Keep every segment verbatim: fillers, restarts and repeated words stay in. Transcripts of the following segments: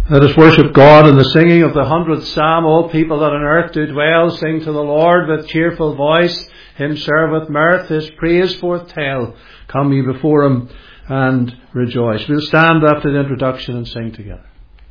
Let us worship God in the singing of the hundredth psalm. All people that on earth do dwell, sing to the Lord with cheerful voice. Him serve with mirth, his praise forth tell. Come ye before him and rejoice. We'll stand after the introduction and sing together.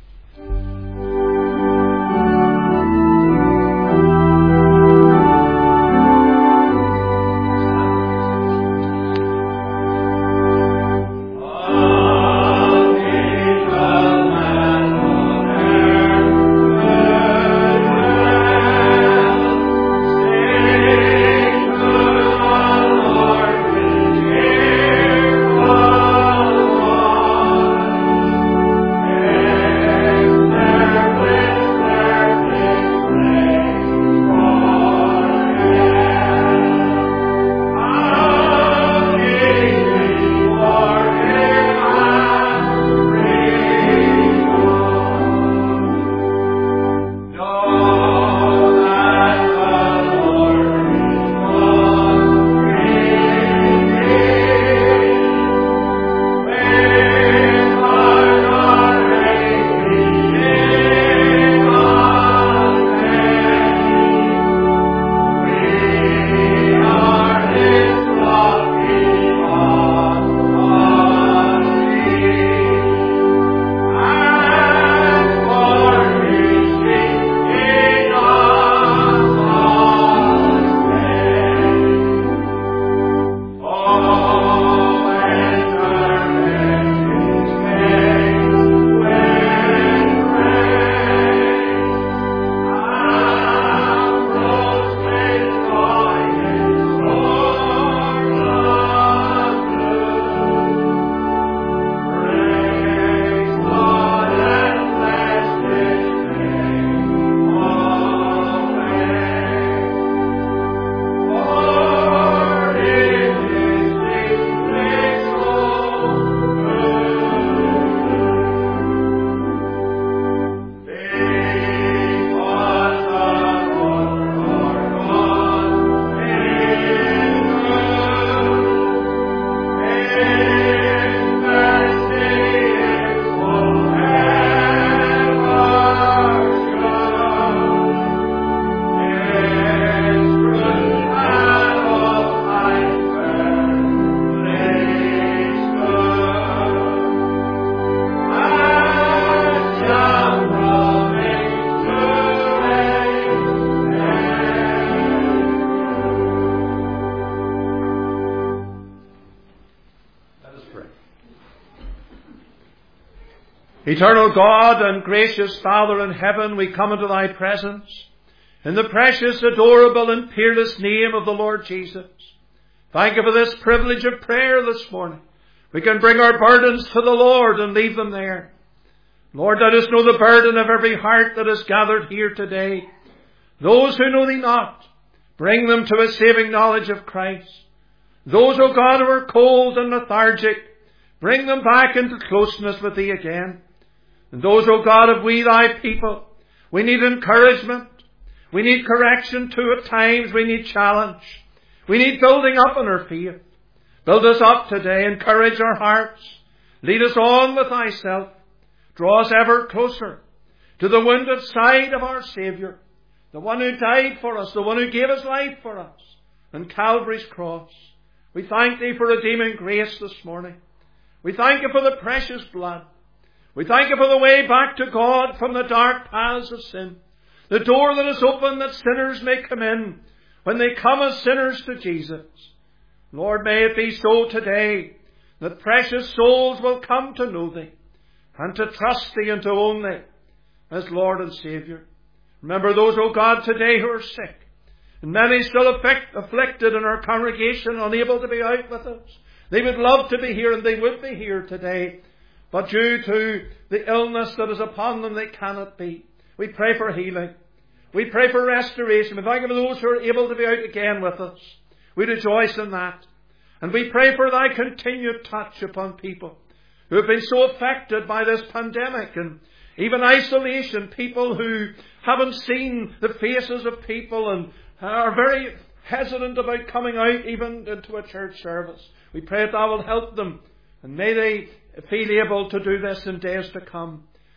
Eternal God and gracious Father in heaven, we come into thy presence in the precious, adorable and peerless name of the Lord Jesus. Thank you for this privilege of prayer this morning. We can bring our burdens to the Lord and leave them there. Lord, let us know the burden of every heart that is gathered here today. Those who know thee not, bring them to a saving knowledge of Christ. Those, O God, who are cold and lethargic, bring them back into closeness with thee again. And those, O God, of we thy people, we need encouragement. We need correction too at times. We need challenge. We need building up in our faith. Build us up today. Encourage our hearts. Lead us on with thyself. Draw us ever closer to the wounded side of our Saviour, the one who died for us, the one who gave his life for us on Calvary's cross. We thank thee for redeeming grace this morning. We thank you for the precious blood. We thank you for the way back to God from the dark paths of sin. The door that is open that sinners may come in when they come as sinners to Jesus. Lord, may it be so today that precious souls will come to know thee and to trust thee and to own thee as Lord and Saviour. Remember those, O God, today who are sick, and many still afflict, afflicted in our congregation, unable to be out with us. They would love to be here, and they would be here today, but due to the illness that is upon them, they cannot be. We pray for healing. We pray for restoration. We thank you for those who are able to be out again with us. We rejoice in that. And we pray for thy continued touch upon people who have been so affected by this pandemic and even isolation. People who haven't seen the faces of people and are very hesitant about coming out even into a church service. We pray that thou will help them, and may they feel able to do this in days to come.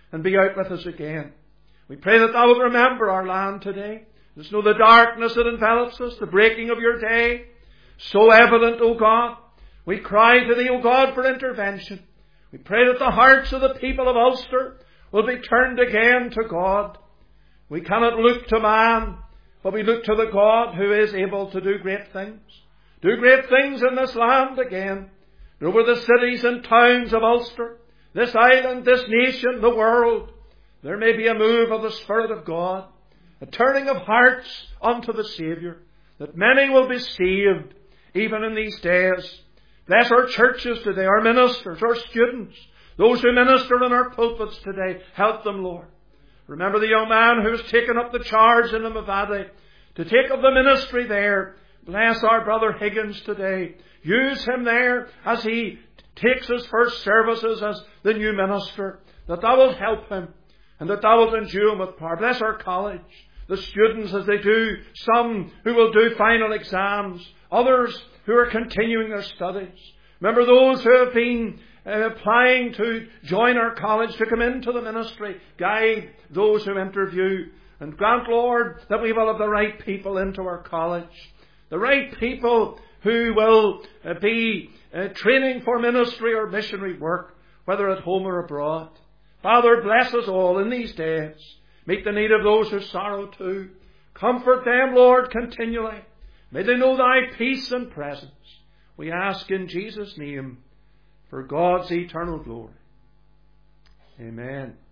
and be out with us again. We pray that thou wilt remember our land today. There's no the darkness that envelops us, the breaking of your day, so evident, O God. We cry to thee, O God, for intervention. We pray that the hearts of the people of Ulster will be turned again to God. We cannot look to man, but we look to the God who is able to do great things. Do great things in this land again. Over the cities and towns of Ulster, this island, this nation, the world, there may be a move of the Spirit of God, a turning of hearts unto the Saviour, that many will be saved even in these days. Bless our churches today, our ministers, our students, those who minister in our pulpits today. Help them, Lord. Remember the young man who has taken up the charge in the Mavadi to take up the ministry there. Bless our brother Higgins today. Use him there as he takes his first services as the new minister, that thou wilt help him and that thou wilt endue him with power. Bless our college, the students as they do, some who will do final exams, others who are continuing their studies. Remember those who have been uh, applying to join our college, to come into the ministry. Guide those who interview, and grant, Lord, that we will have the right people into our college, the right people who will uh, be uh, training for ministry or missionary work, whether at home or abroad. Father, bless us all in these days. Meet the need of those who sorrow too. Comfort them, Lord, continually. May they know thy peace and presence. We ask in Jesus' name for God's eternal glory. Amen.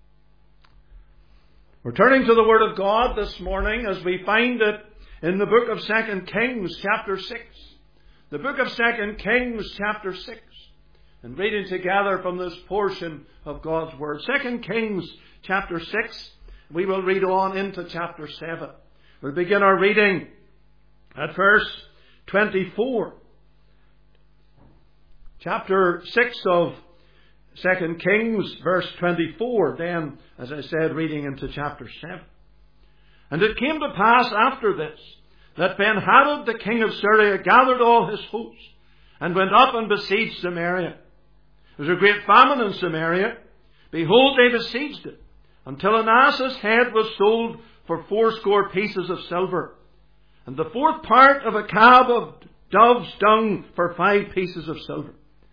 We're turning to the Word of God this morning as we find it in the book of Second Kings, chapter six. The book of Second Kings, chapter six. And reading together from this portion of God's Word. Second Kings, chapter six. We will read on into chapter seven. We'll begin our reading at verse twenty-four. Chapter six of Second Kings, verse twenty-four. Then, as I said, reading into chapter seven. And it came to pass after this, that Ben-Hadad, the king of Syria, gathered all his host, and went up and besieged Samaria. There was a great famine in Samaria. Behold, they besieged it, until an ass's head was sold for fourscore pieces of silver, and the fourth part of a cab of dove's dung for five pieces of silver.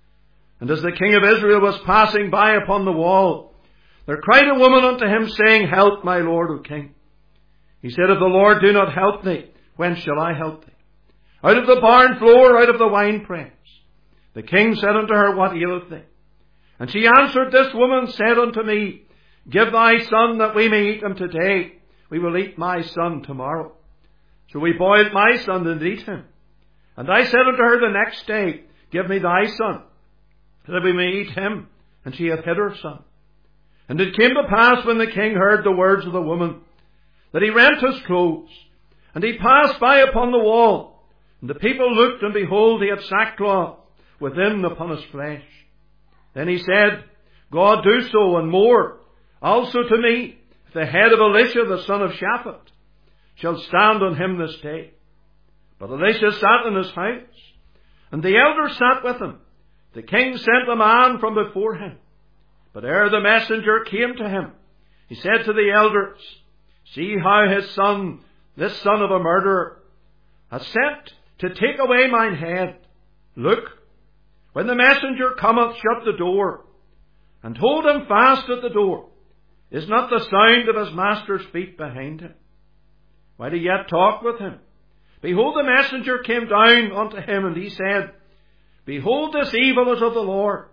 And as the king of Israel was passing by upon the wall, there cried a woman unto him, saying, Help, my lord, O king. He said, If the Lord do not help thee, when shall I help thee? Out of the barn floor, out of the winepress. The king said unto her, What aileth thee? And she answered, This woman said unto me, Give thy son that we may eat him today. We will eat my son tomorrow. So we boiled my son and eat him. And I said unto her the next day, Give me thy son, that we may eat him. And she hath hid her son. And it came to pass, when the king heard the words of the woman, that he rent his clothes, and he passed by upon the wall. And the people looked, and behold, he had sackcloth within upon his flesh. Then he said, God do so, and more, also to me, if the head of Elisha the son of Shaphat shall stand on him this day. But Elisha sat in his house, and the elders sat with him. The king sent a man from before him. But ere the messenger came to him, he said to the elders, See how his son, this son of a murderer, hath sent to take away mine head. Look, when the messenger cometh, shut the door, and hold him fast at the door. Is not the sound of his master's feet behind him? While he yet talked with him, behold, the messenger came down unto him, and he said, Behold, this evil is of the Lord.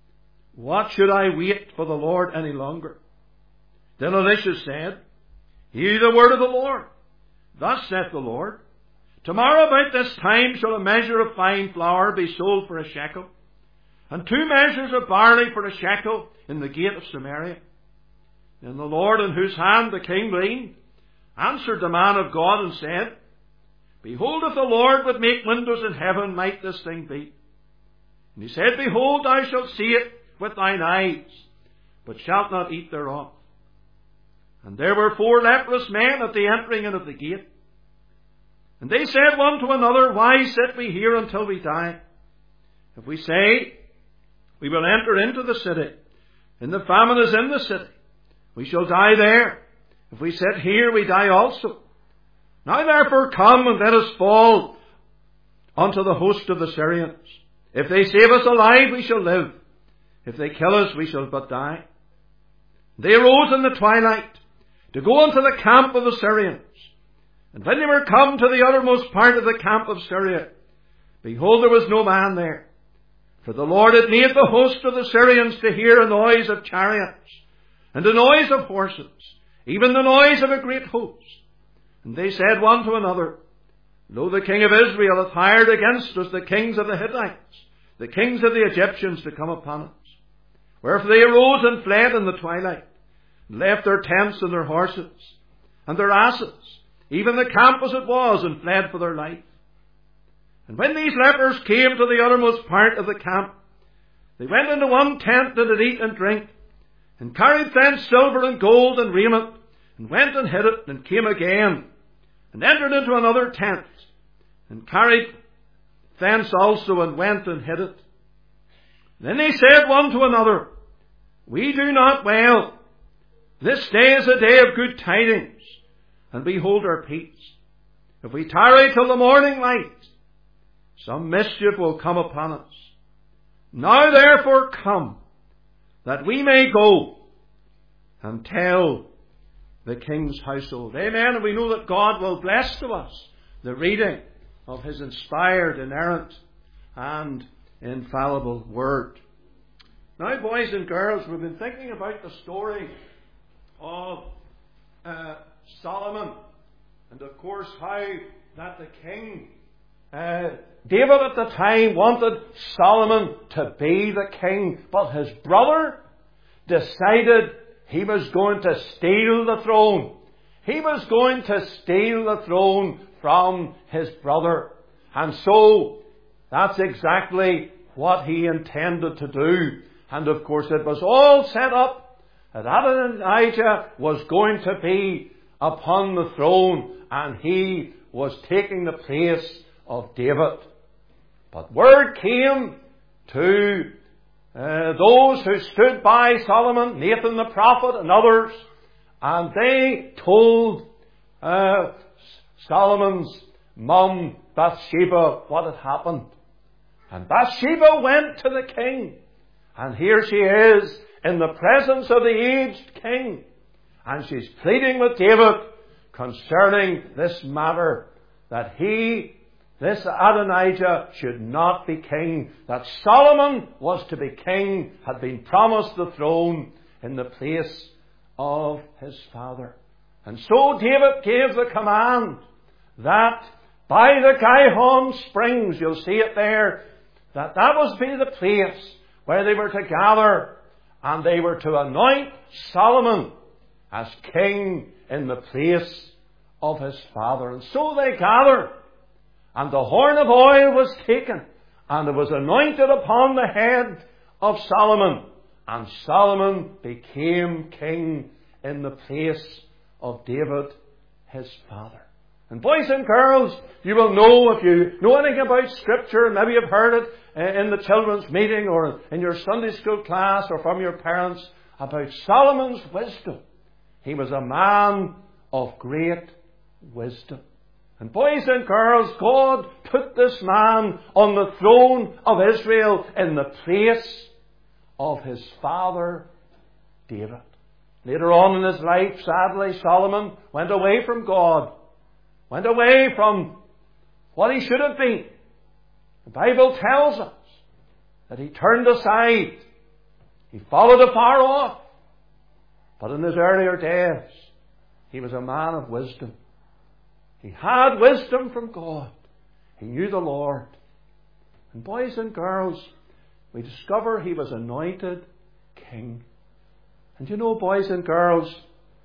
What should I wait for the Lord any longer? Then Elisha said, Hear the word of the Lord. Thus saith the Lord, Tomorrow about this time shall a measure of fine flour be sold for a shekel, and two measures of barley for a shekel in the gate of Samaria. Then the Lord, in whose hand the king leaned, answered the man of God and said, Behold, if the Lord would make windows in heaven, might this thing be? And he said, Behold, thou shalt see it with thine eyes, but shalt not eat thereof. And there were four leprous men at the entering in of the gate. And they said one to another, Why sit we here until we die? If we say, We will enter into the city, and the famine is in the city, we shall die there. If we sit here, we die also. Now therefore come and let us fall unto the host of the Syrians. If they save us alive, we shall live. If they kill us, we shall but die. They arose in the twilight to go unto the camp of the Syrians. And when they were come to the uttermost part of the camp of Syria, behold, there was no man there. For the Lord had made the host of the Syrians to hear a noise of chariots, and a noise of horses, even the noise of a great host. And they said one to another, Lo, the king of Israel hath hired against us the kings of the Hittites, the kings of the Egyptians, to come upon us. Wherefore they arose and fled in the twilight, and left their tents and their horses, and their asses, even the camp as it was, and fled for their life. And when these lepers came to the uttermost part of the camp, they went into one tent and did eat and drink, and carried thence silver and gold and raiment, and went and hid it, and came again, and entered into another tent, and carried thence also, and went and hid it. Then they said one to another, We do not well. This day is a day of good tidings, and we hold our peace. If we tarry till the morning light, some mischief will come upon us. Now therefore come, that we may go and tell the king's household. Amen. And we know that God will bless to us the reading of his inspired, inerrant, and infallible word. Now, boys and girls, we've been thinking about the story of uh, Solomon, and of course how that the king, uh, David at the time, wanted Solomon to be the king, but his brother decided he was going to steal the throne. He was going to steal the throne from his brother. And so, that's exactly what he intended to do. And of course it was all set up that Adonijah was going to be upon the throne, and he was taking the place of David. But word came to uh, those who stood by Solomon, Nathan the prophet and others, and they told uh, Solomon's mum Bathsheba what had happened. And Bathsheba went to the king, and here she is in the presence of the aged king, and she's pleading with David concerning this matter, that he, this Adonijah, should not be king, that Solomon was to be king, had been promised the throne in the place of his father. And so David gave the command that by the Gihon springs, you'll see it there, that that was to be the place where they were to gather, and they were to anoint Solomon as king in the place of his father. And so they gathered, and the horn of oil was taken, and it was anointed upon the head of Solomon, and Solomon became king in the place of David, his father. And boys and girls, you will know, if you know anything about Scripture, and maybe you've heard it in the children's meeting or in your Sunday school class or from your parents, about Solomon's wisdom. He was a man of great wisdom. And boys and girls, God put this man on the throne of Israel in the place of his father David. Later on in his life, sadly, Solomon went away from God. Went away from what he should have been. The Bible tells us that he turned aside. He followed afar off. But in his earlier days, he was a man of wisdom. He had wisdom from God. He knew the Lord. And boys and girls, we discover he was anointed king. And you know, boys and girls,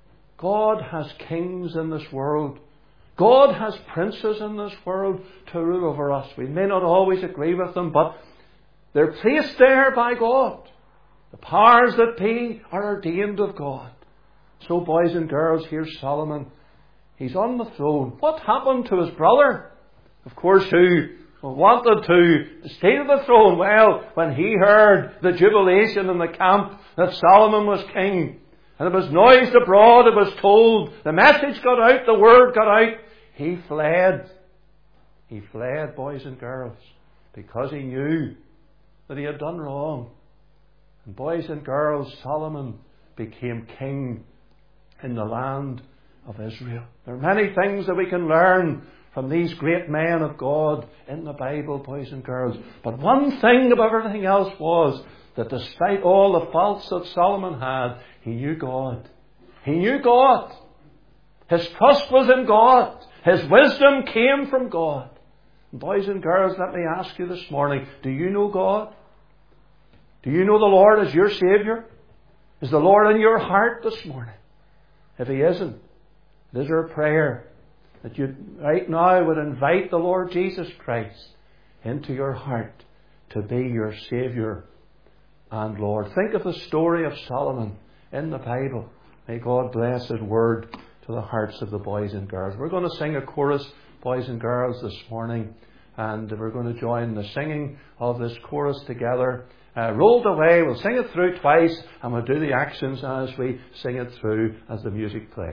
God has kings in this world. God has princes in this world to rule over us. We may not always agree with them, but they're placed there by God. The powers that be are ordained of God. So, boys and girls, here's Solomon. He's on the throne. What happened to his brother? Of course, who wanted to stay on the throne? Well, when he heard the jubilation in the camp that Solomon was king, and it was noised abroad, it was told, the message got out, the word got out, he fled. He fled, boys and girls, because he knew that he had done wrong. And boys and girls, Solomon became king in the land of Israel. There are many things that we can learn from these great men of God in the Bible, boys and girls. But one thing above everything else was that despite all the faults that Solomon had, he knew God. He knew God. His trust was in God. His wisdom came from God. And boys and girls, let me ask you this morning, do you know God? Do you know the Lord as your Saviour? Is the Lord in your heart this morning? If He isn't, it is our prayer that you right now would invite the Lord Jesus Christ into your heart to be your Saviour and Lord. Think of the story of Solomon in the Bible. May God bless His word to the hearts of the boys and girls. We're going to sing a chorus, boys and girls, this morning, and we're going to join the singing of this chorus together. Uh, rolled away, we'll sing it through twice, and we'll do the actions as we sing it through as the music plays.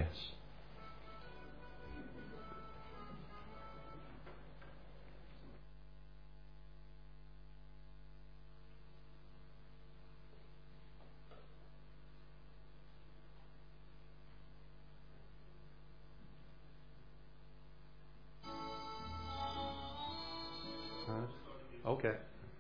Okay.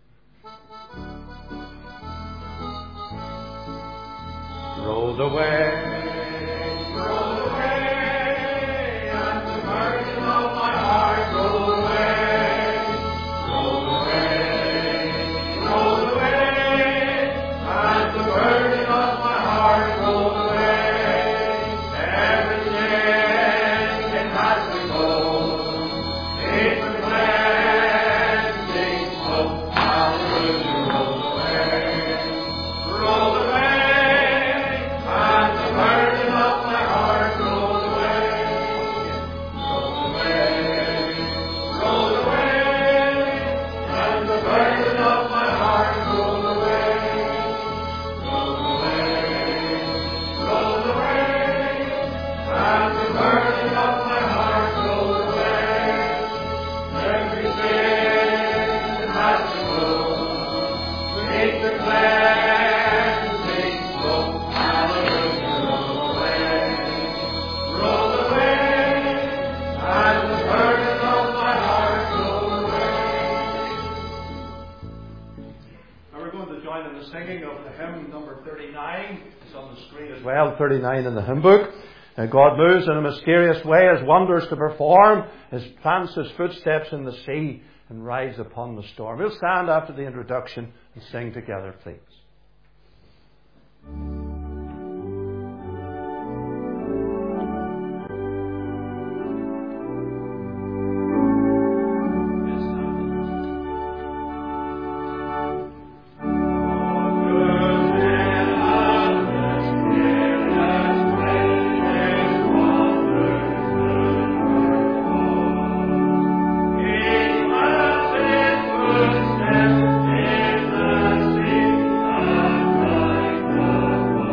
Rolled away, rolled away, and the burden of my heart rolled away, rolled away, rolled away, and the burden of my heart rolled away. Everything it has to go, it's a cleansing hope, hallelujah, rolled away, rolled away. Well, thirty-nine in the hymn book. Uh, God moves in a mysterious way, His wonders to perform. His plants His footsteps in the sea and rides upon the storm. We'll stand after the introduction and sing together, please. Footsteps in the sea,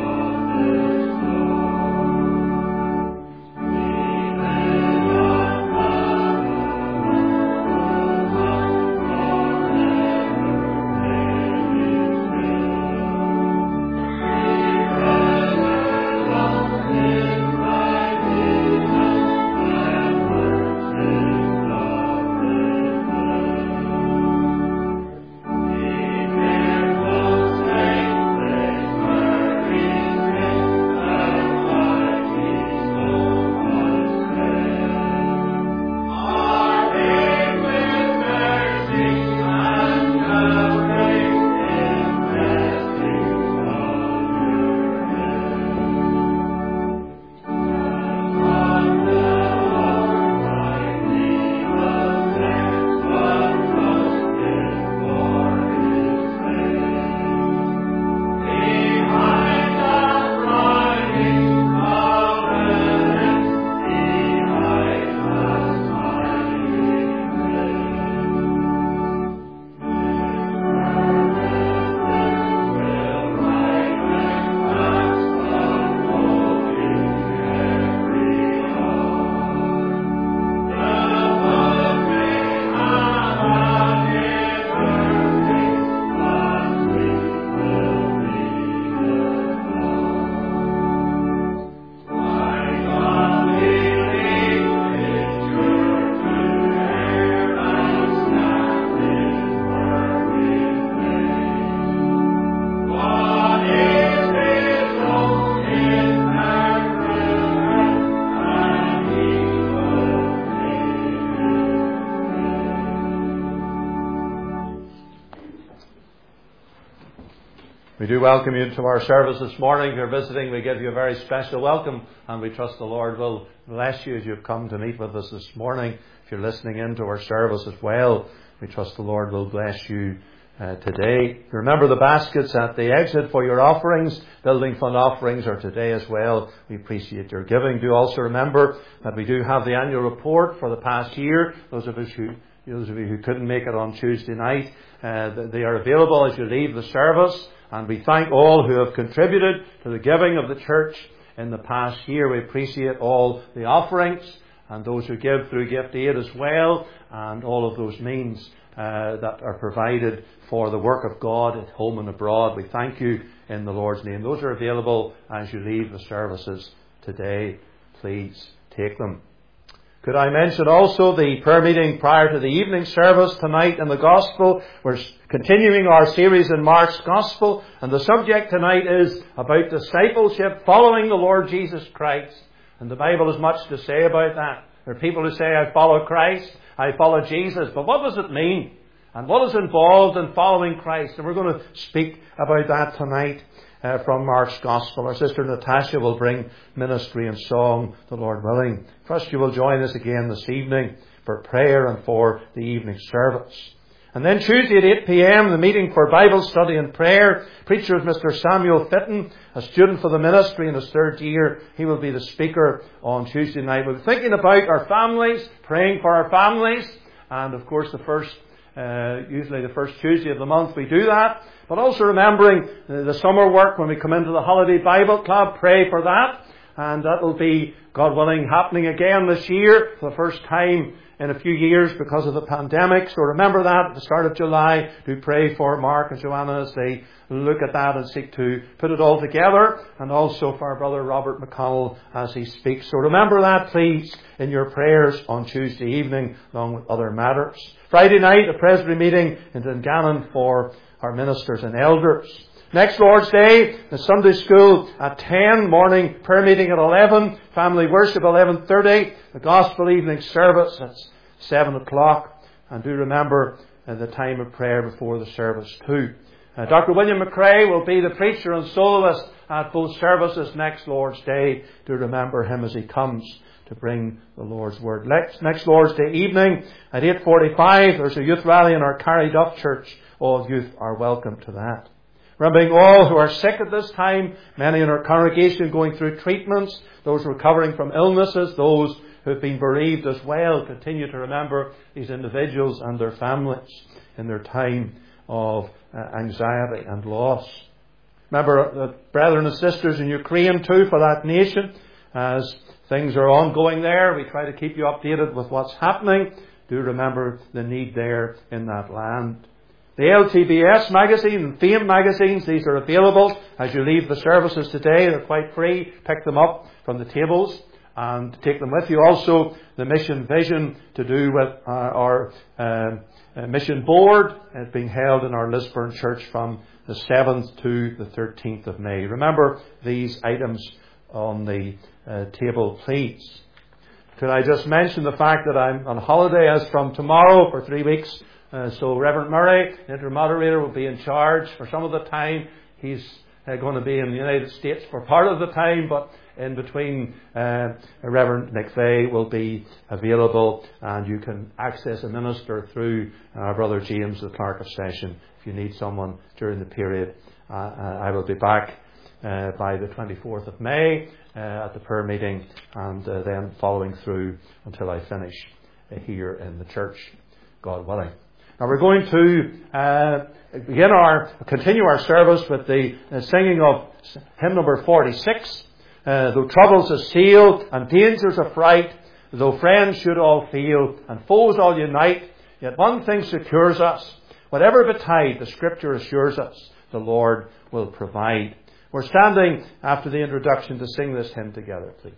We do welcome you to our service this morning. If you're visiting, we give you a very special welcome, and we trust the Lord will bless you as you've come to meet with us this morning. If you're listening in to our service as well, we trust the Lord will bless you uh, today. Remember, the baskets at the exit for your offerings, building fund offerings, are today as well. We appreciate your giving. Do also remember that we do have the annual report for the past year. Those of us who Those of you who couldn't make it on Tuesday night, uh, they are available as you leave the service. And we thank all who have contributed to the giving of the church in the past year. We appreciate all the offerings and those who give through Gift Aid as well, and all of those means uh, that are provided for the work of God at home and abroad. We thank you in the Lord's name. Those are available as you leave the services today. Please take them. Could I mention also the prayer meeting prior to the evening service tonight in the Gospel? We're continuing our series in Mark's Gospel, and the subject tonight is about discipleship, following the Lord Jesus Christ. And the Bible has much to say about that. There are people who say, I follow Christ, I follow Jesus, but what does it mean? And what is involved in following Christ? And we're going to speak about that tonight. Uh, from Mark's Gospel. Our sister Natasha will bring ministry and song, the Lord willing. Trust you will join us again this evening for prayer and for the evening service. And then Tuesday at eight p.m, the meeting for Bible study and prayer. Preacher is Mister Samuel Fitton, a student for the ministry in his third year. He will be the speaker on Tuesday night. We'll be thinking about our families, praying for our families, and of course the first Uh, usually the first Tuesday of the month we do that. But also remembering the, the summer work when we come into the Holiday Bible Club, pray for that. And that will be, God willing, happening again this year for the first time in a few years because of the pandemic. So remember that at the start of July. Do pray for Mark and Joanna as they look at that and seek to put it all together. And also for our brother Robert McConnell as he speaks. So remember that, please, in your prayers on Tuesday evening, along with other matters. Friday night, a Presbytery meeting in Dungannon for our ministers and elders. Next Lord's Day, the Sunday school at ten, morning prayer meeting at eleven, family worship eleven thirty, the gospel evening service at seven o'clock. And do remember uh, the time of prayer before the service too. Uh, Doctor William McRae will be the preacher and soloist at both services next Lord's Day. Do remember him as he comes to bring the Lord's Word. Next, next Lord's Day evening at eight forty-five, there's a youth rally in our Carryduff Church. All youth are welcome to that. Remembering all who are sick at this time, many in our congregation going through treatments, those recovering from illnesses, those who have been bereaved as well. Continue to remember these individuals and their families in their time of uh, anxiety and loss. Remember the brethren and sisters in Ukraine too, for that nation, as things are ongoing there. We try to keep you updated with what's happening. Do remember the need there in that land. The L T B S magazine and Fame magazines, these are available as you leave the services today. They're quite free. Pick them up from the tables and take them with you. Also, the Mission Vision to do with uh, our uh, uh, mission board is being held in our Lisburn church from the seventh to the thirteenth of May. Remember these items on the uh, table, please. Could I just mention the fact that I'm on holiday as from tomorrow for three weeks. Uh, so Reverend Murray, the inter-moderator, will be in charge for some of the time. He's uh, going to be in the United States for part of the time, but in between, uh, Reverend McVeigh will be available, and you can access a minister through our brother James, the clerk of session, if you need someone during the period. Uh, I will be back uh, by the twenty-fourth of May uh, at the prayer meeting, and uh, then following through until I finish uh, here in the church, God willing. Now we're going to uh, begin our, continue our service with the uh, singing of hymn number forty-six. Uh, though troubles assail and dangers affright, though friends should all fail and foes all unite, yet one thing secures us. Whatever betide, the Scripture assures us, the Lord will provide. We're standing after the introduction to sing this hymn together, please.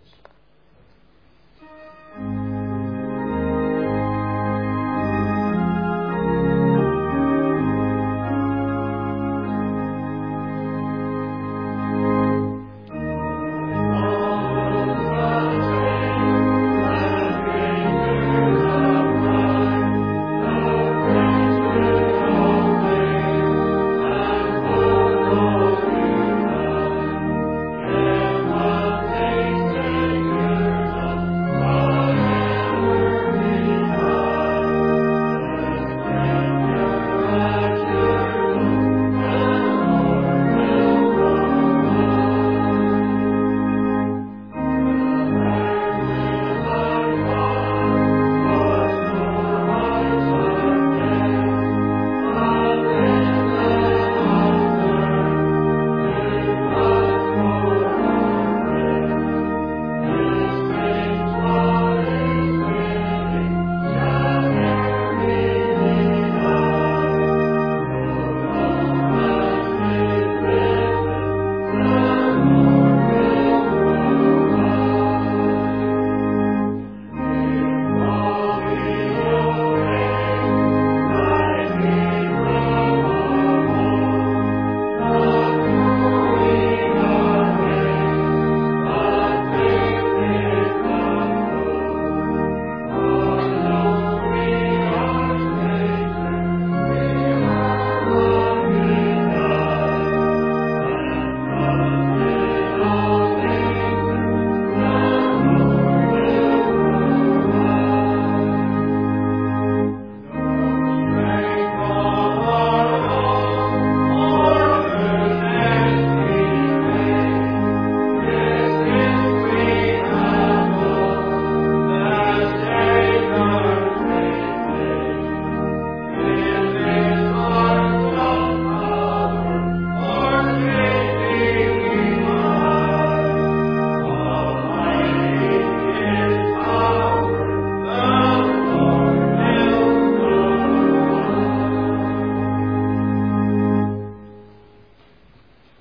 Oh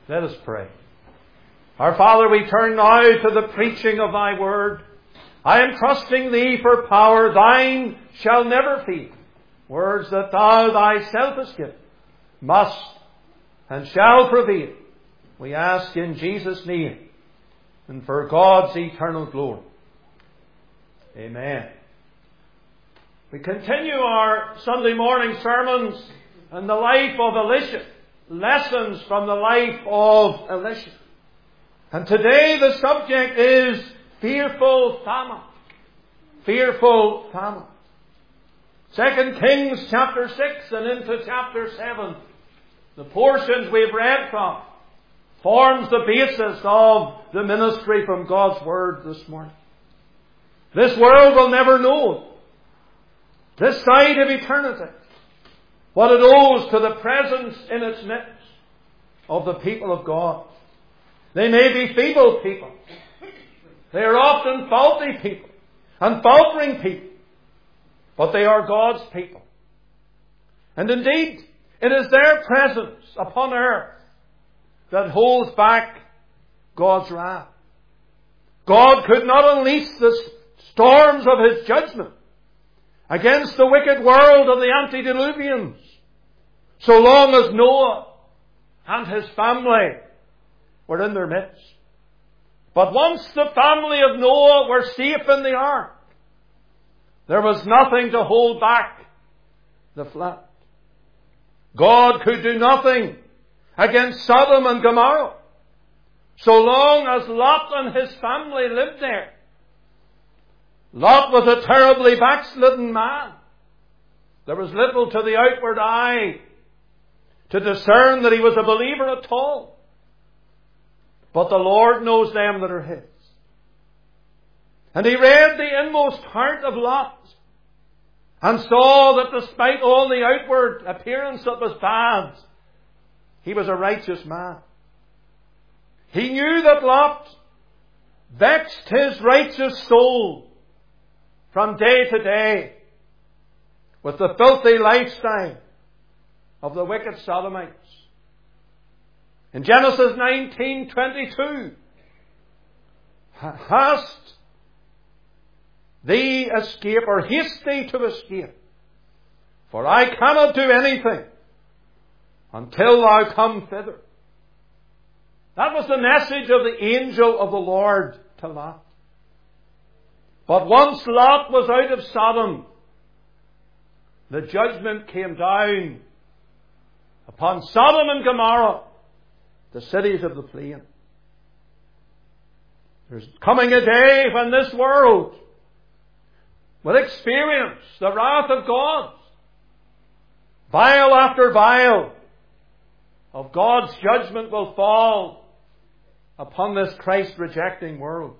Let us pray. Our Father, we turn now to the preaching of Thy Word. I am trusting Thee for power. Thine shall never fail. Words that Thou Thyself hast given must and shall prevail. We ask in Jesus' name and for God's eternal glory. Amen. We continue our Sunday morning sermons on the life of Elisha. Lessons from the life of Elisha. And today the subject is fearful famine. Fearful famine. Second Kings chapter six and into chapter seven, the portions we've read from, forms the basis of the ministry from God's Word this morning. This world will never know, this side of eternity, what it owes to the presence in its midst of the people of God. They may be feeble people. They are often faulty people and faltering people. But they are God's people. And indeed, it is their presence upon earth that holds back God's wrath. God could not unleash the storms of His judgment against the wicked world of the antediluvians so long as Noah and his family were in their midst. But once the family of Noah were safe in the ark, there was nothing to hold back the flood. God could do nothing against Sodom and Gomorrah so long as Lot and his family lived there. Lot was a terribly backslidden man. There was little to the outward eye to discern that he was a believer at all. But the Lord knows them that are His. And He read the inmost heart of Lot and saw that despite all the outward appearance that was bad, he was a righteous man. He knew that Lot vexed his righteous soul from day to day with the filthy lifestyle of the wicked Sodomites. In Genesis nineteen twenty-two, hast thee escape, or haste thee to escape, for I cannot do anything until thou come thither. That was the message of the angel of the Lord to Lot. But once Lot was out of Sodom, the judgment came down upon Sodom and Gomorrah, the cities of the plain. There's coming a day when this world will experience the wrath of God. Vial after vial of God's judgment will fall upon this Christ-rejecting world.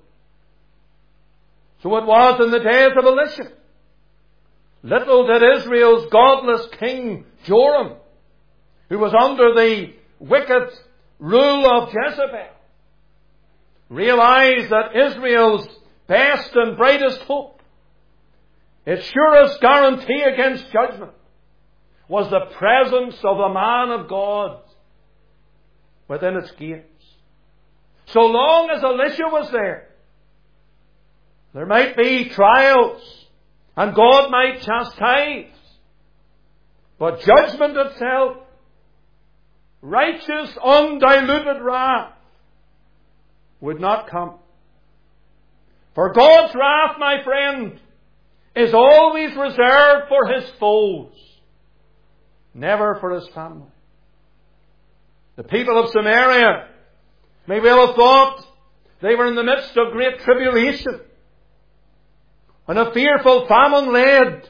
So it was in the days of Elisha. Little did Israel's godless king Joram, who was under the wicked rule of Jezebel, realize that Israel's best and brightest hope, its surest guarantee against judgment, was the presence of the man of God within its gates. So long as Elisha was there, there might be trials and God might chastise, but judgment itself, righteous, undiluted wrath, would not come. For God's wrath, my friend, is always reserved for His foes, never for His family. The people of Samaria may well have thought they were in the midst of great tribulation when a fearful famine laid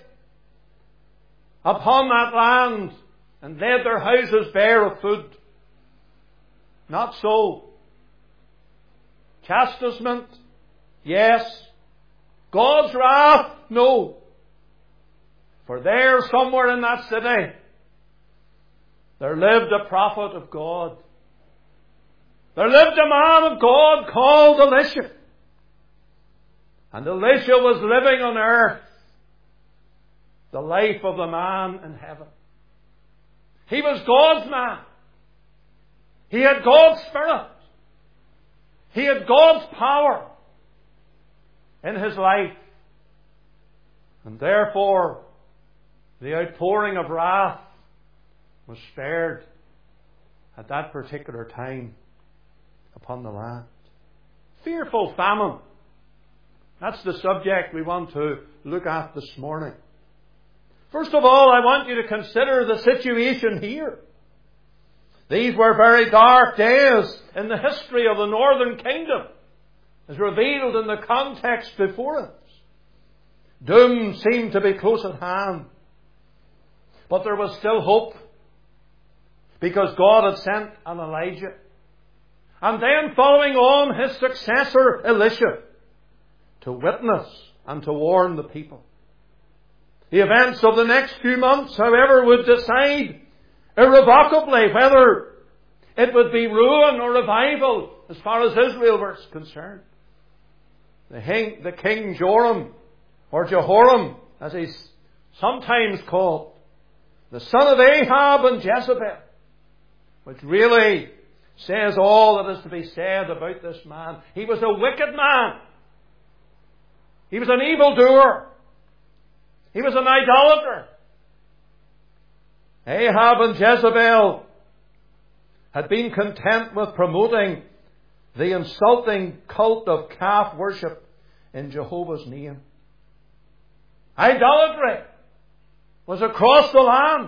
upon that land and laid their houses bare of food. Not so. Chastisement, yes. God's wrath, no. For there, somewhere in that city, there lived a prophet of God. There lived a man of God called Elisha. And Elisha was living on earth the life of the man in heaven. He was God's man. He had God's Spirit. He had God's power in his life. And therefore, the outpouring of wrath was spared at that particular time upon the land. Fearful famine. That's the subject we want to look at this morning. First of all, I want you to consider the situation here. These were very dark days in the history of the northern kingdom, as revealed in the context before us. Doom seemed to be close at hand. But there was still hope, because God had sent an Elijah. And then following on his successor Elisha to witness and to warn the people. The events of the next few months, however, would decide irrevocably whether it would be ruin or revival as far as Israel was concerned. The king, the king Joram, or Jehoram, as he's sometimes called, the son of Ahab and Jezebel, which really says all that is to be said about this man. He was a wicked man. He was an evildoer. He was an idolater. Ahab and Jezebel had been content with promoting the insulting cult of calf worship in Jehovah's name. Idolatry was across the land.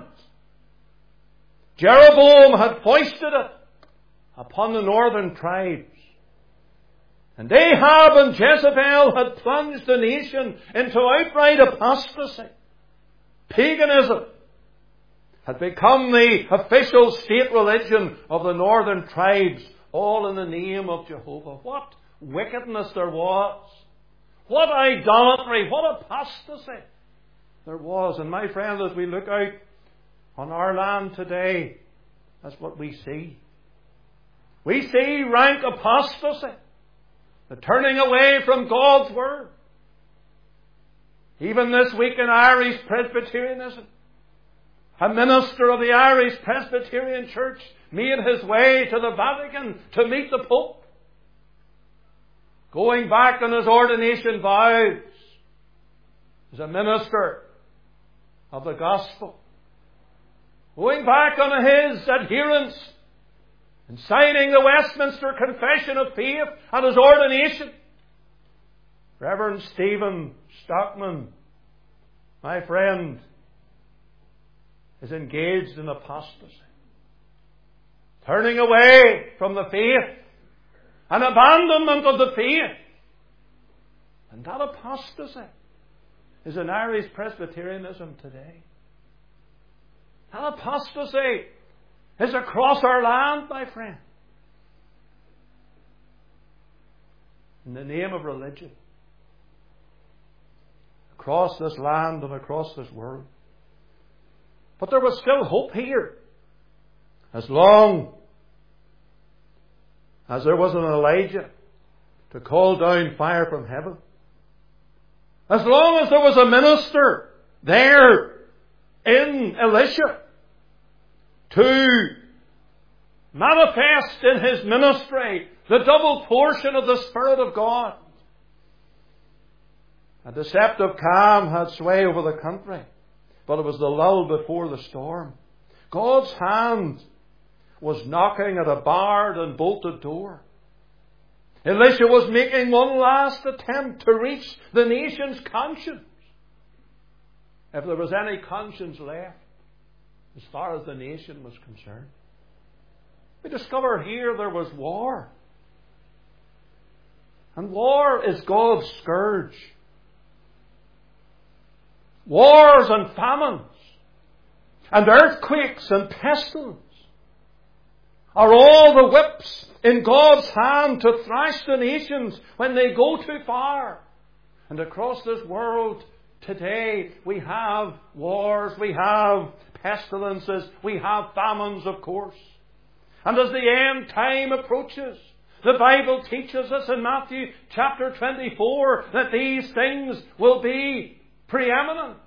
Jeroboam had foisted it upon the northern tribes. And Ahab and Jezebel had plunged the nation into outright apostasy. Paganism had become the official state religion of the northern tribes, all in the name of Jehovah. What wickedness there was. What idolatry, what apostasy there was. And my friend, as we look out on our land today, that's what we see. We see rank apostasy, the turning away from God's Word. Even this week in Irish Presbyterianism, a minister of the Irish Presbyterian Church made his way to the Vatican to meet the Pope, going back on his ordination vows as a minister of the gospel, going back on his adherence and signing the Westminster Confession of Faith at his ordination. Reverend Stephen Stockman, my friend, is engaged in apostasy, turning away from the faith, an abandonment of the faith. And that apostasy is in Irish Presbyterianism today. That apostasy is across our land, my friend, in the name of religion, across this land and across this world. But there was still hope here, as long as there was an Elijah to call down fire from heaven, as long as there was a minister there in Elisha to manifest in his ministry the double portion of the Spirit of God. A deceptive calm had sway over the country, but it was the lull before the storm. God's hand was knocking at a barred and bolted door. Elisha was making one last attempt to reach the nation's conscience, if there was any conscience left as far as the nation was concerned. We discover here there was war. And war is God's scourge. Wars and famines and earthquakes and pestilence are all the whips in God's hand to thrash the nations when they go too far. And across this world today we have wars, we have pestilences, we have famines, of course. And as the end time approaches, the Bible teaches us in Matthew chapter twenty-four that these things will be preeminent.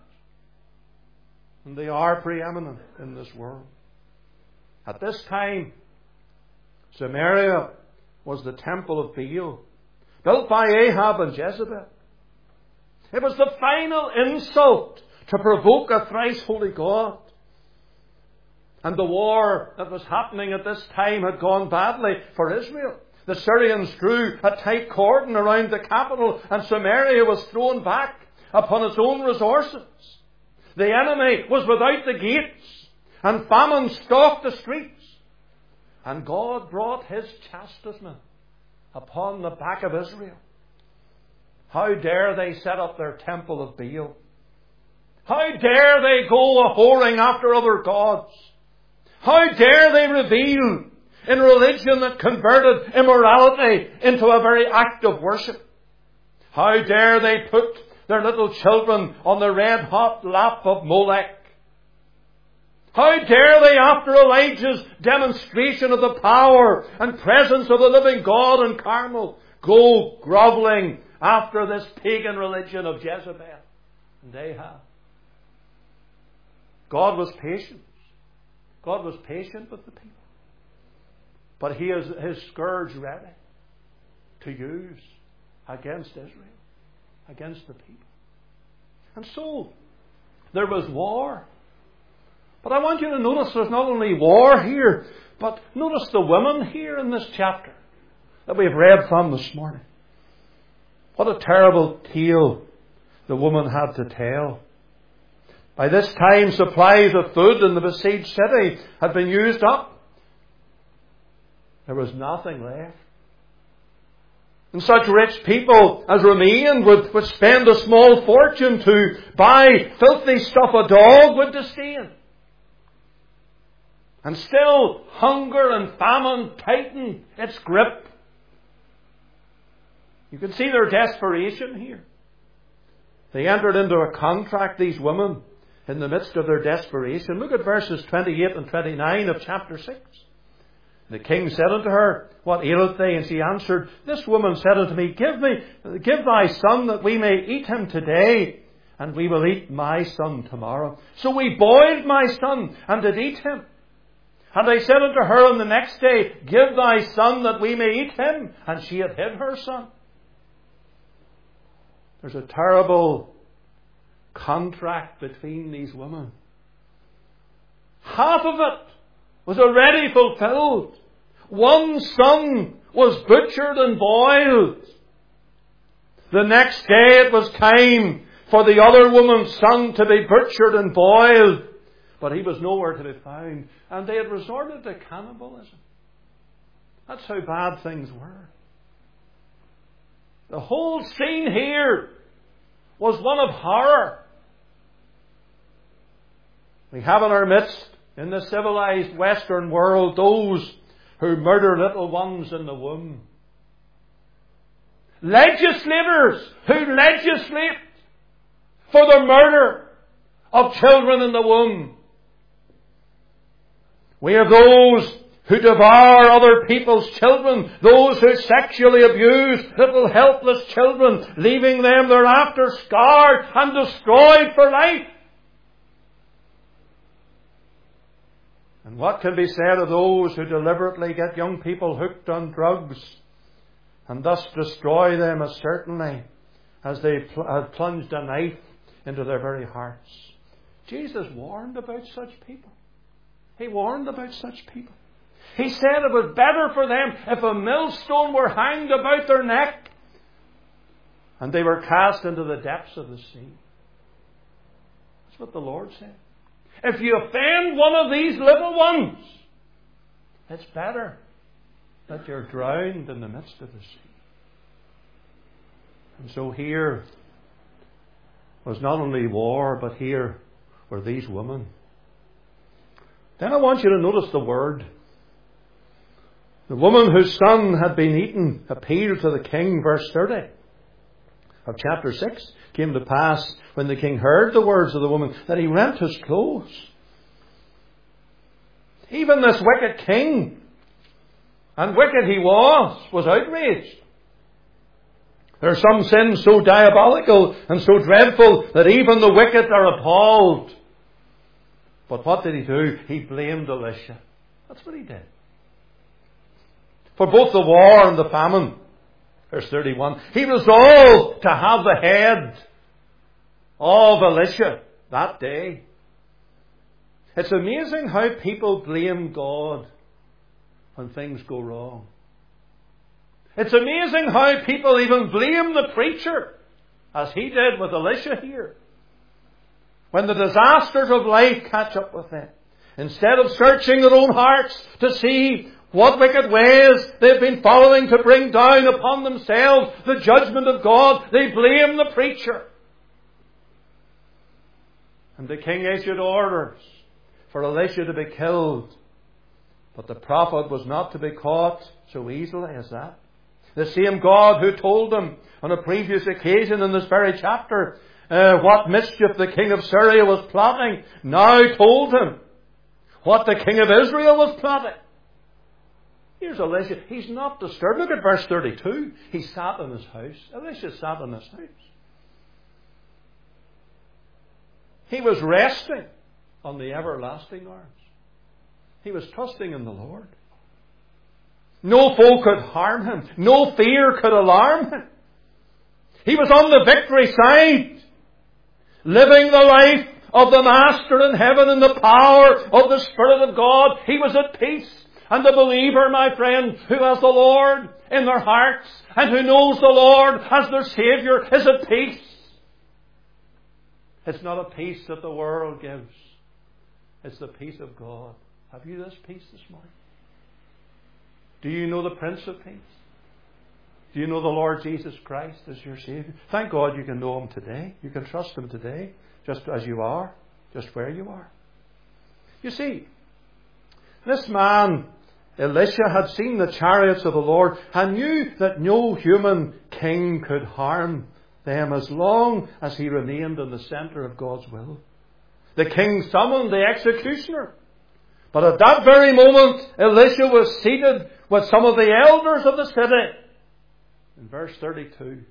And they are preeminent in this world. At this time, Samaria was the temple of Baal, built by Ahab and Jezebel. It was the final insult to provoke a thrice holy God. And the war that was happening at this time had gone badly for Israel. The Syrians drew a tight cordon around the capital, and Samaria was thrown back upon its own resources. The enemy was without the gates, and famine stalked the streets. And God brought His chastisement upon the back of Israel. How dare they set up their temple of Baal? How dare they go a-whoring after other gods? How dare they reveal in religion that converted immorality into a very act of worship? How dare they put their little children on the red-hot lap of Molech? How dare they, after Elijah's demonstration of the power and presence of the living God in Carmel, go grovelling after this pagan religion of Jezebel and Ahab? God was patient. God was patient with the people. But He has His scourge ready to use against Israel, against the people. And so, there was war. But I want you to notice there's not only war here, but notice the women here in this chapter that we've read from this morning. What a terrible tale the woman had to tell. By this time, supplies of food in the besieged city had been used up. There was nothing left. And such rich people as remained would, would spend a small fortune to buy filthy stuff a dog would disdain. And still, hunger and famine tighten its grip. You can see their desperation here. They entered into a contract, these women, in the midst of their desperation. Look at verses twenty-eight and twenty-nine of chapter six. The king said unto her, What aileth thee? And she answered, This woman said unto me, Give me, give thy son that we may eat him today, and we will eat my son tomorrow. So we boiled my son, and did eat him. And I said unto her on the next day, Give thy son that we may eat him. And she hath hid her son. There's a terrible contract between these women. Half of it was already fulfilled. One son was butchered and boiled. The next day it was time for the other woman's son to be butchered and boiled. But he was nowhere to be found. And they had resorted to cannibalism. That's how bad things were. The whole scene here was one of horror. We have in our midst, in the civilized Western world, those who murder little ones in the womb. Legislators who legislate for the murder of children in the womb. We have those who devour other people's children, those who sexually abuse little helpless children, leaving them thereafter scarred and destroyed for life. And what can be said of those who deliberately get young people hooked on drugs and thus destroy them as certainly as they pl- have plunged a knife into their very hearts? Jesus warned about such people. He warned about such people. He said it was better for them if a millstone were hanged about their neck and they were cast into the depths of the sea. That's what the Lord said. If you offend one of these little ones, it's better that you're drowned in the midst of the sea. And so here was not only war, but here were these women. Then I want you to notice the word. The woman whose son had been eaten appealed to the king, verse thirty of chapter six. Came to pass, when the king heard the words of the woman, that he rent his clothes. Even this wicked king, and wicked he was, was outraged. There are some sins so diabolical and so dreadful that even the wicked are appalled. But what did he do? He blamed Elisha. That's what he did. for both the war and the famine. Verse thirty-one. He resolved to have the head of Elisha that day. It's amazing how people blame God when things go wrong. It's amazing how people even blame the preacher, as he did with Elisha here, when the disasters of life catch up with them. Instead of searching their own hearts to see what wicked ways they've been following to bring down upon themselves the judgment of God, they blame the preacher. And the king issued orders for Elisha to be killed. But the prophet was not to be caught so easily as that. The same God who told him on a previous occasion in this very chapter uh, what mischief the king of Syria was plotting, now told him what the king of Israel was plotting. Here's Elisha. He's not disturbed. Look at verse thirty-two. He sat in his house. Elisha sat in his house. He was resting on the everlasting arms. He was trusting in the Lord. No foe could harm him. No fear could alarm him. He was on the victory side, living the life of the Master in heaven in the power of the Spirit of God. He was at peace. And the believer, my friend, who has the Lord in their hearts and who knows the Lord as their Saviour, is at peace. It's not a peace that the world gives. It's the peace of God. Have you this peace this morning? Do you know the Prince of Peace? Do you know the Lord Jesus Christ as your Saviour? Thank God you can know Him today. You can trust Him today, just as you are, just where you are. You see, this man, Elisha, had seen the chariots of the Lord and knew that no human king could harm them as long as he remained in the centre of God's will. The king summoned the executioner. But at that very moment, Elisha was seated with some of the elders of the city. In verse thirty-two,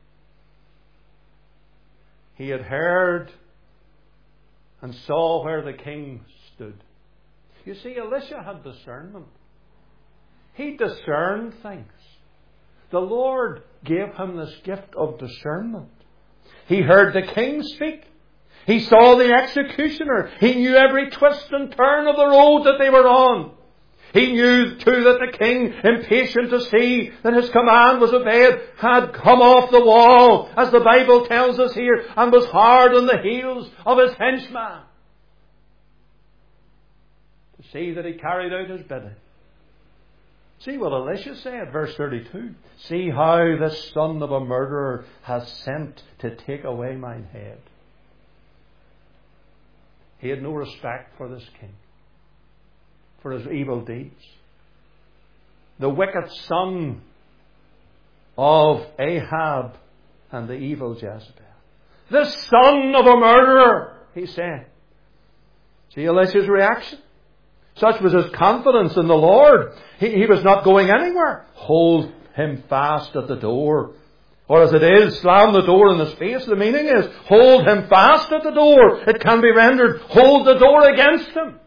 he had heard and saw where the king stood. You see, Elisha had discernment. He discerned things. The Lord gave him this gift of discernment. He heard the king speak. He saw the executioner. He knew every twist and turn of the road that they were on. He knew too that the king, impatient to see that his command was obeyed, had come off the wall, as the Bible tells us here, and was hard on the heels of his henchman, to see that he carried out his bidding. See what Elisha said, verse thirty-two. See how this son of a murderer has sent to take away mine head. He had no respect for this king, for his evil deeds. The wicked son of Ahab and the evil Jezebel. This son of a murderer, he said. See Elisha's reaction? Such was his confidence in the Lord. He, he was not going anywhere. Hold him fast at the door. Or as it is, slam the door in his face. The meaning is, hold him fast at the door. It can be rendered, hold the door against him.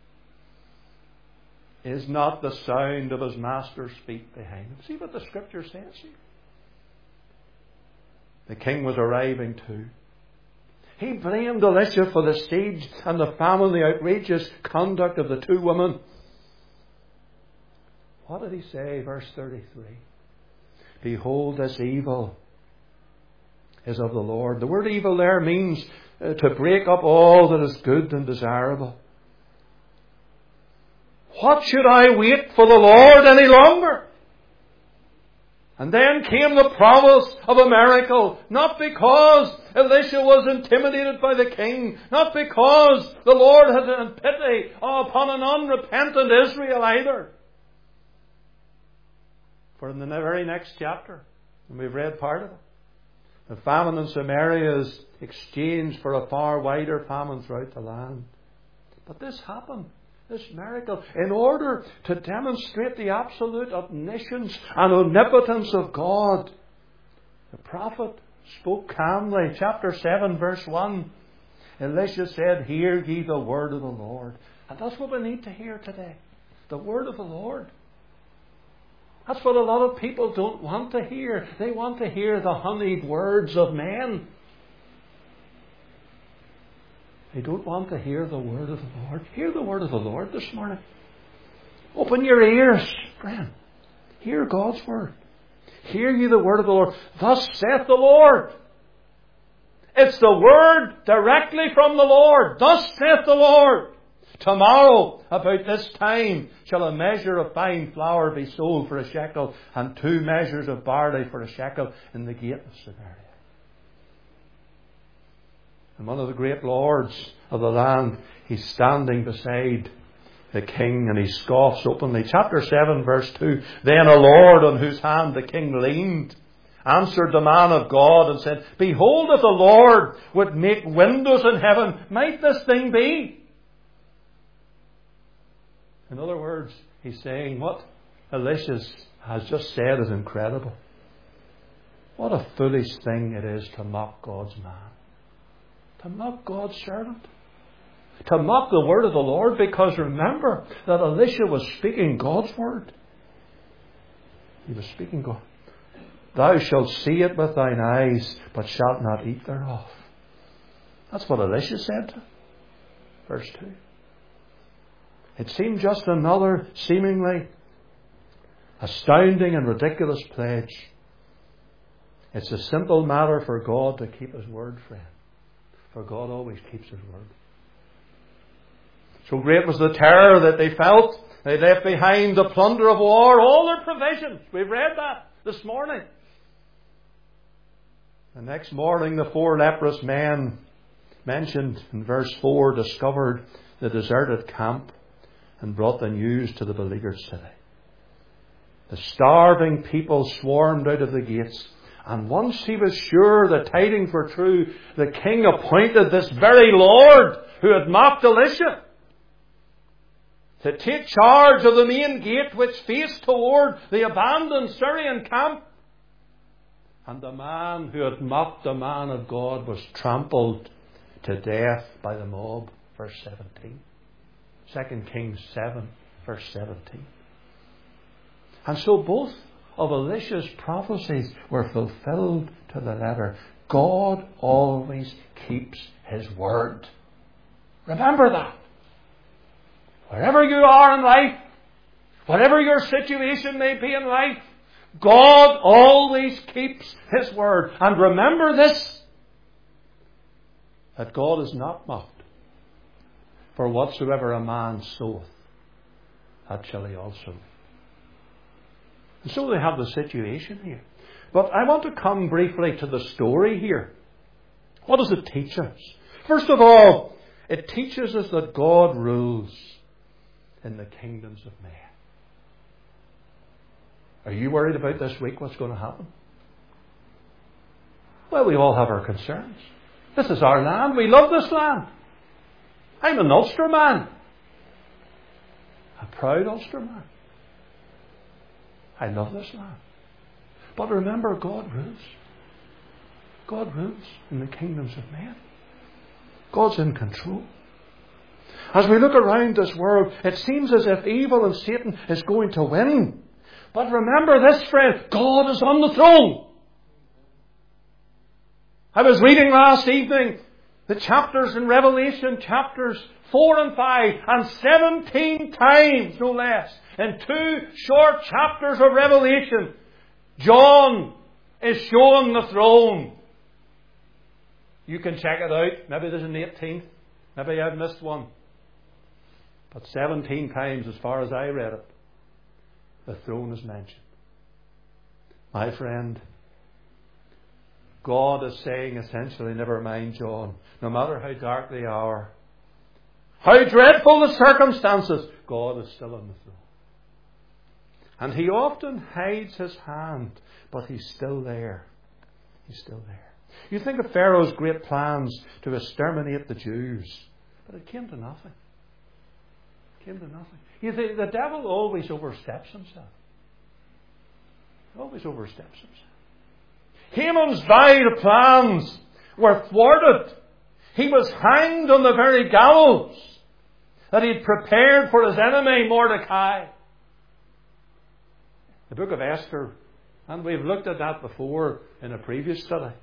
Is not the sound of his master's feet behind him. See what the scripture says here. The king was arriving too. He blamed Elisha for the siege and the famine, the outrageous conduct of the two women. What did he say, verse thirty-three? Behold, this evil is of the Lord. The word evil there means uh, to break up all that is good and desirable. What should I wait for the Lord any longer? And then came the promise of a miracle, not because Elisha was intimidated by the king, not because the Lord had pity upon an unrepentant Israel either. For in the very next chapter, and we've read part of it, the famine in Samaria is exchanged for a far wider famine throughout the land. But this happened. This miracle, in order to demonstrate the absolute omniscience and omnipotence of God. The prophet spoke calmly. Chapter seven, verse one. Elisha said, hear ye the word of the Lord. And that's what we need to hear today. The word of the Lord. That's what a lot of people don't want to hear. They want to hear the honeyed words of men. They don't want to hear the word of the Lord. Hear the word of the Lord this morning. Open your ears, friend. Hear God's word. Hear ye the word of the Lord. Thus saith the Lord. It's the word directly from the Lord. Thus saith the Lord. Tomorrow, about this time, shall a measure of fine flour be sold for a shekel, and two measures of barley for a shekel in the gate of Samaria. And one of the great lords of the land, he's standing beside the king, and he scoffs openly. Chapter seven, verse two. Then a lord on whose hand the king leaned answered the man of God and said, Behold, if the Lord would make windows in heaven, might this thing be? In other words, he's saying what Elisha has just said is incredible. What a foolish thing it is to mock God's man. To mock God's servant. To mock the word of the Lord, because remember that Elisha was speaking God's word. He was speaking God. Thou shalt see it with thine eyes, but shalt not eat thereof. That's what Elisha said to him. Verse two. It seemed just another seemingly astounding and ridiculous pledge. It's a simple matter for God to keep His word, friend. For God always keeps His word. So great was the terror that they felt. They left behind the plunder of war, all their provisions. We've read that this morning. The next morning, the four leprous men mentioned in verse four discovered the deserted camp and brought the news to the beleaguered city. The starving people swarmed out of the gates. And once he was sure the tidings were true, the king appointed this very Lord who had mocked Elisha to take charge of the main gate which faced toward the abandoned Syrian camp. And the man who had mocked the man of God was trampled to death by the mob. Verse seventeen. Second Kings seven, verse seventeen. And so both of Elisha's prophecies were fulfilled to the letter. God always keeps His word. Remember that. Wherever you are in life, whatever your situation may be in life, God always keeps His word. And remember this, that God is not mocked. For whatsoever a man soweth, that shall he also reap. And so they have the situation here. But I want to come briefly to the story here. What does it teach us? First of all, it teaches us that God rules in the kingdoms of men. Are you worried about this week what's going to happen? Well, we all have our concerns. This is our land. We love this land. I'm an Ulster man. A proud Ulster man. I love this land. But remember, God rules. God rules in the kingdoms of men. God's in control. As we look around this world, it seems as if evil and Satan is going to win. But remember this, friend, God is on the throne. I was reading last evening the chapters in Revelation, chapters four and five, and seventeen times, no less, in two short chapters of Revelation, John is showing the throne. You can check it out. Maybe there's an eighteenth. Maybe I've missed one. But seventeen times, as far as I read it, the throne is mentioned. My friend, God is saying essentially, never mind, John, no matter how dark the hour, how dreadful the circumstances, God is still on the throne. And He often hides His hand, but He's still there. He's still there. You think of Pharaoh's great plans to exterminate the Jews, but it came to nothing. It came to nothing. You think the devil always oversteps himself. He always oversteps himself. Haman's vile plans were thwarted. He was hanged on the very gallows that he'd prepared for his enemy Mordecai. The book of Esther, and we've looked at that before in a previous study.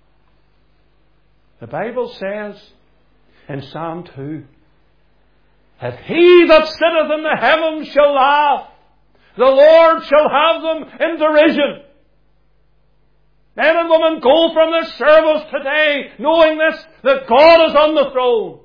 The Bible says in Psalm two, if he that sitteth in the heavens shall laugh, the Lord shall have them in derision. Men and women, go from this service today knowing this, that God is on the throne.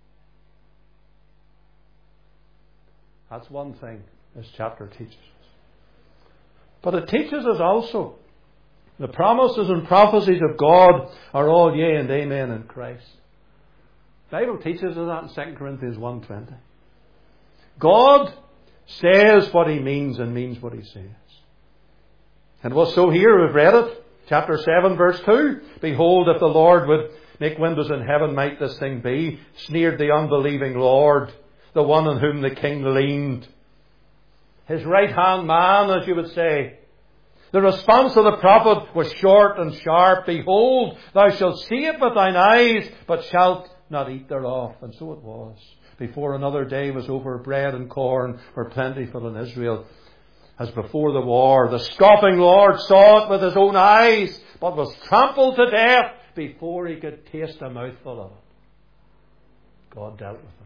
That's one thing this chapter teaches us. But it teaches us also the promises and prophecies of God are all yea and amen in Christ. The Bible teaches us that in Second Corinthians one twenty. God says what He means and means what He says. And was so here, we've read it, chapter seven verse two. Behold, if the Lord would make windows in heaven, might this thing be? Sneered the unbelieving Lord, the one on whom the king leaned. His right hand man, as you would say. The response of the prophet was short and sharp. Behold, thou shalt see it with thine eyes, but shalt not eat thereof. And so it was. Before another day was over, bread and corn were plentiful in Israel, as before the war. The scoffing Lord saw it with his own eyes, but was trampled to death before he could taste a mouthful of it. God dealt with him.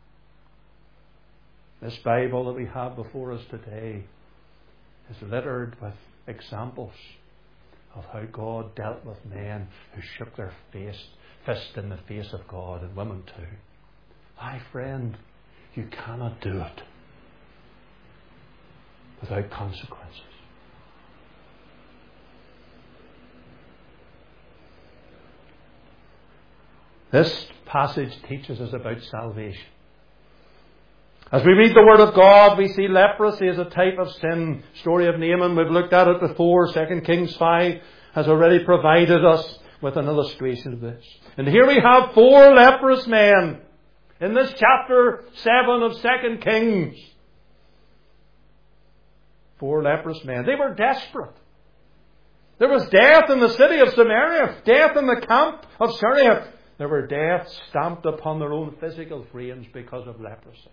This Bible that we have before us today is littered with examples of how God dealt with men who shook their face, fist in the face of God, and women too. My friend, you cannot do it without consequences. This passage teaches us about salvation. As we read the Word of God, we see leprosy as a type of sin. Story of Naaman, we've looked at it before. Second Kings five has already provided us with an illustration of this. And here we have four leprous men in this chapter seven of Second Kings. Four leprous men. They were desperate. There was death in the city of Samaria, death in the camp of Syria. There were deaths stamped upon their own physical frames because of leprosy.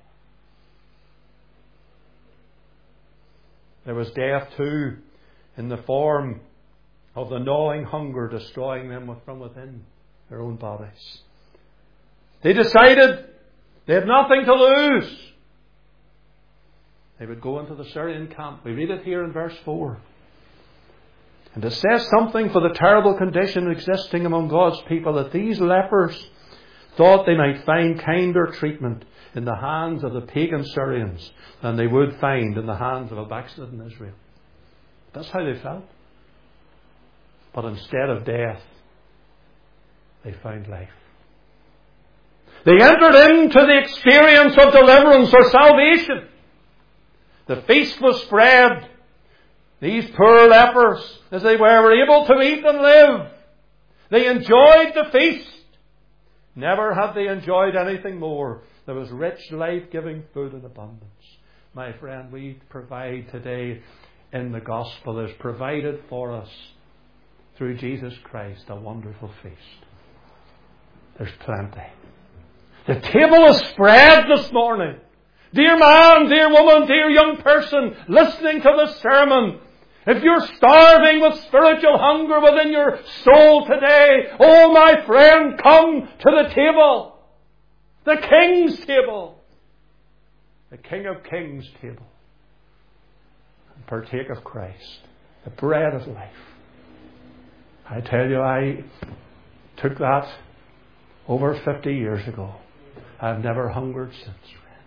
There was death too in the form of the gnawing hunger destroying them from within their own bodies. They decided they had nothing to lose. They would go into the Syrian camp. We read it here in verse four. And it says something for the terrible condition existing among God's people, that these lepers thought they might find kinder treatment in the hands of the pagan Syrians than they would find in the hands of a backslidden Israel. That's how they felt. But instead of death, they found life. They entered into the experience of deliverance or salvation. The feast was spread. These poor lepers, as they were, were able to eat and live. They enjoyed the feast. Never had they enjoyed anything more. There was rich, life-giving food in abundance. My friend, we provide today in the gospel, is provided for us through Jesus Christ, a wonderful feast. There's plenty. The table is spread this morning. Dear man, dear woman, dear young person listening to this sermon, if you're starving with spiritual hunger within your soul today, oh my friend, come to the table. The King's table. The King of Kings table. And partake of Christ, the bread of life. I tell you, I took that over fifty years ago. I've never hungered since.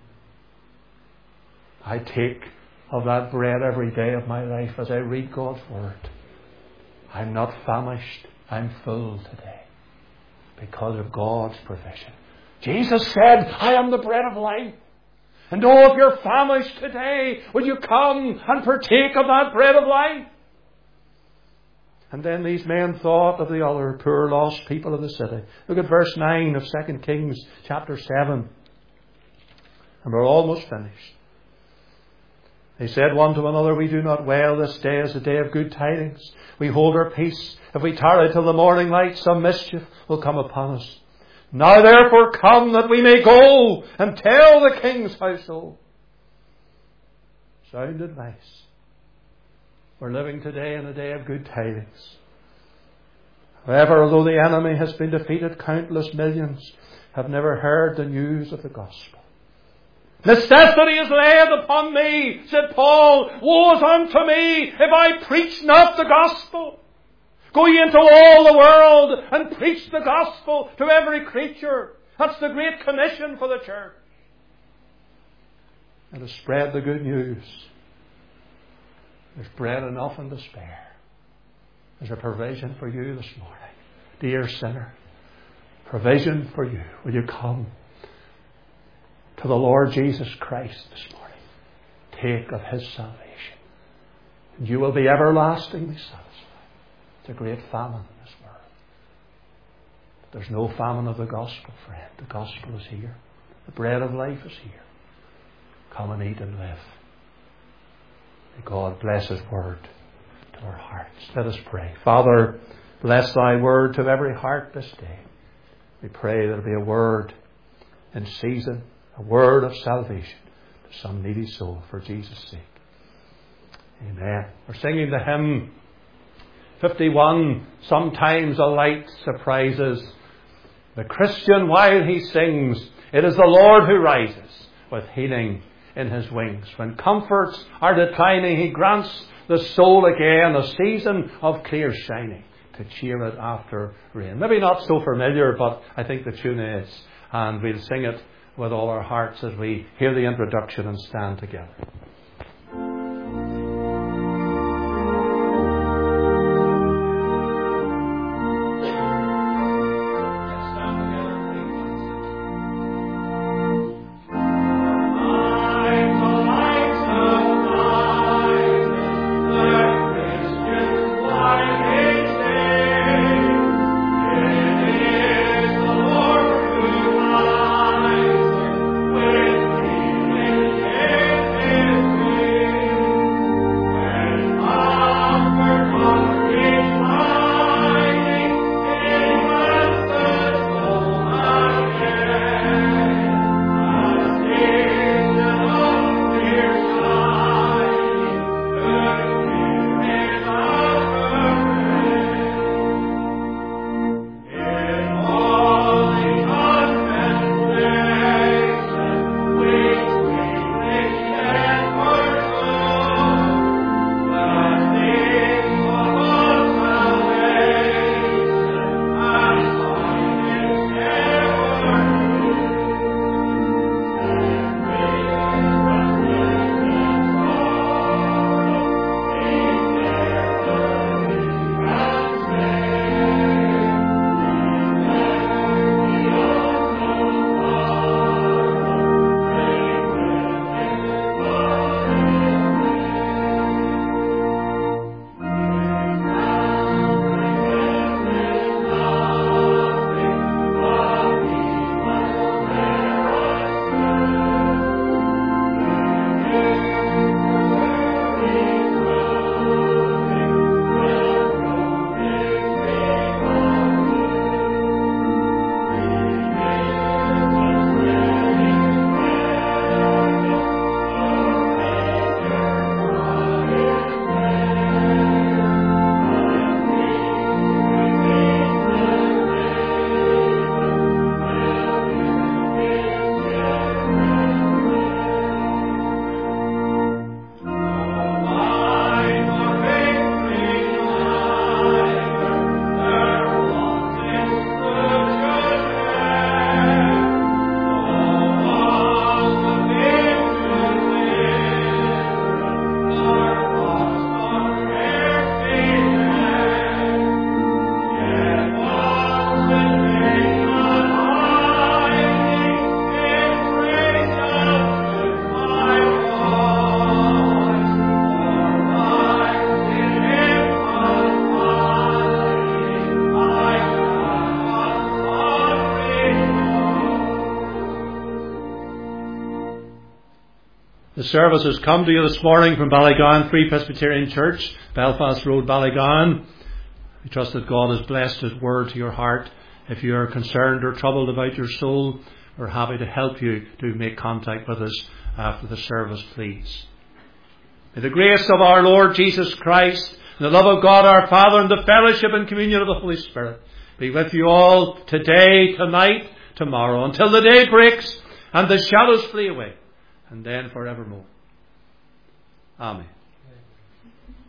I take of that bread every day of my life as I read God's Word. I'm not famished. I'm full today because of God's provision. Jesus said, I am the bread of life. And oh, if you're famished today, will you come and partake of that bread of life? And then these men thought of the other poor lost people of the city. Look at verse nine of Second Kings chapter seven. And we're almost finished. They said one to another, we do not well, this day is a day of good tidings. We hold our peace. If we tarry till the morning light, some mischief will come upon us. Now therefore come, that we may go and tell the king's household. Sound advice. We're living today in a day of good tidings. However, although the enemy has been defeated, countless millions have never heard the news of the gospel. Necessity is laid upon me, said Paul. Woe is unto me if I preach not the gospel. Go ye into all the world and preach the gospel to every creature. That's the great commission for the church. And to spread the good news. There's bread enough and to spare. There's a provision for you this morning. Dear sinner, provision for you. Will you come to the Lord Jesus Christ this morning? Take of His salvation. And you will be everlastingly satisfied. It's a great famine in this world. But there's no famine of the gospel, friend. The gospel is here. The bread of life is here. Come and eat and live. May God bless His word to our hearts. Let us pray. Father, bless Thy word to every heart this day. We pray that it be a word in season, a word of salvation to some needy soul for Jesus' sake. Amen. We're singing the hymn fifty-one, Sometimes a Light Surprises. The Christian, while he sings, it is the Lord who rises with healing in His wings. When comforts are declining, He grants the soul again a season of clear shining to cheer it after rain. Maybe not so familiar, but I think the tune is. And we'll sing it with all our hearts as we hear the introduction and stand together. The service has come to you this morning from Ballygowan Free Presbyterian Church, Belfast Road, Ballygowan. We trust that God has blessed His word to your heart. If you are concerned or troubled about your soul, we're happy to help you to make contact with us after the service, please. In the grace of our Lord Jesus Christ, and the love of God our Father, and the fellowship and communion of the Holy Spirit be with you all today, tonight, tomorrow, until the day breaks and the shadows flee away, and then forevermore. Amen.